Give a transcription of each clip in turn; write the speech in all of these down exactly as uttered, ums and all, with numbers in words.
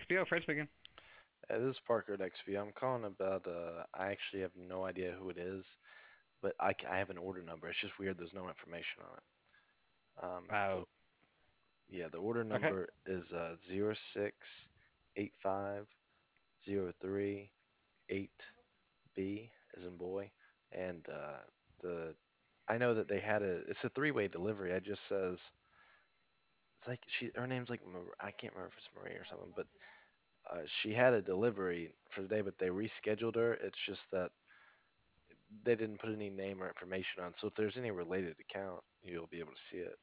X P O, Fred speaking. Uh, this is Parker at X P. I'm calling about, uh, I actually have no idea who it is, but I, c- I have an order number. It's just weird, there's no information on it. Um, the, Oh, yeah, the order okay. number is uh, zero six eight five zero three eight B as in boy. And uh, the I know that they had a, it's a three-way delivery. It just says, it's like she, her name's like, Mar- I can't remember if it's Marie or something, but uh, she had a delivery for the day, but they rescheduled her. It's just that they didn't put any name or information on. So if there's any related account, you'll be able to see it.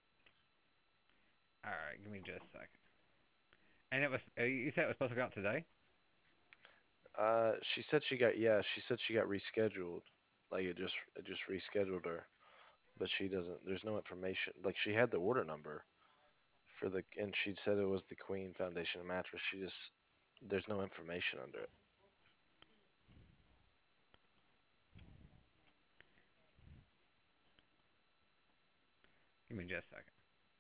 All right, give me just a second. And it was uh, you said it was supposed to go out today? Uh, she said she got yeah, she said she got rescheduled. Like it just it just rescheduled her, but she doesn't. There's no information. Like she had the order number for the and she said it was the Queen Foundation mattress. She just there's no information under it. Give me just a second.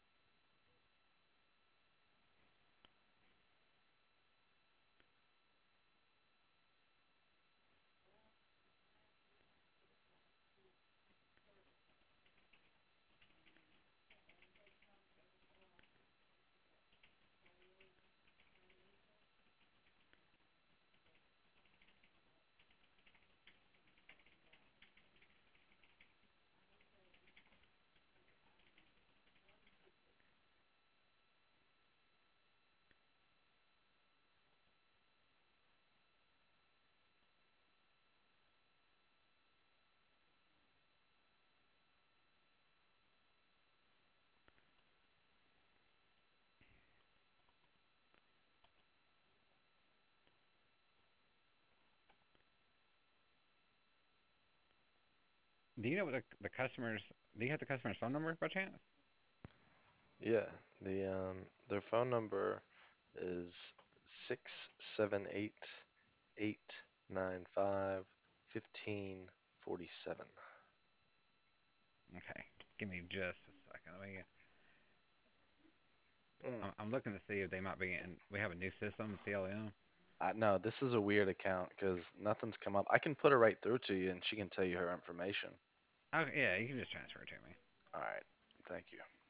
Do you know what the the customers? Do you have the customer's phone number by chance? Yeah, the um their phone number is six seven eight eight nine five fifteen forty seven. Okay, give me just a second. Let me. Mm. I'm, I'm looking to see if they might be in. We have a new system, C L M. I, no, this is a weird account because nothing's come up. I can put her right through to you and she can tell you her information. Oh yeah, you can just transfer it to me. All right, thank you.